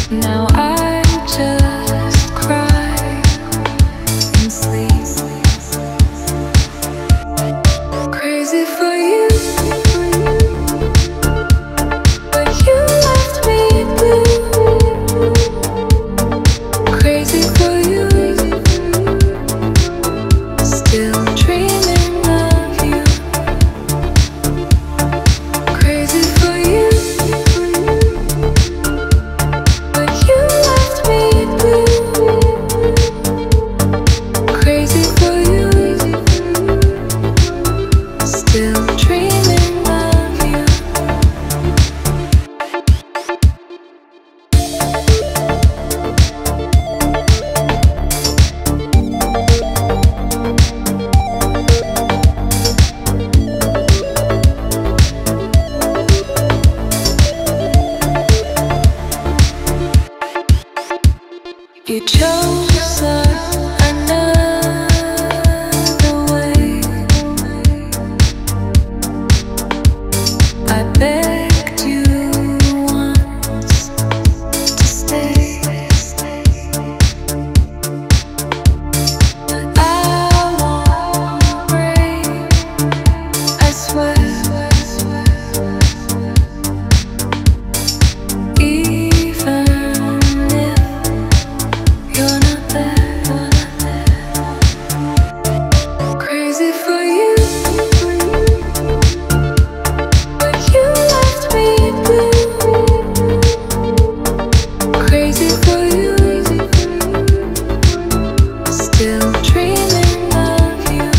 Now I just cry and sleep. Crazy for you, but you left me blue. Crazy for you, still dreaming of you. Crazy for you, but you left me blue. Crazy for you, still dreaming of you. You chose another way. I begged you once to stay, but I won't break, I swear. Even if you're not there. Crazy for you, but you left me blue. Crazy for you, still dreaming of you.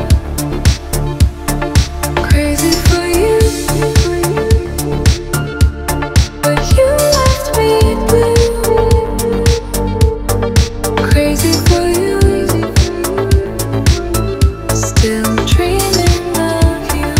Crazy for you, but you left me blue. Crazy for you, still dreaming of you.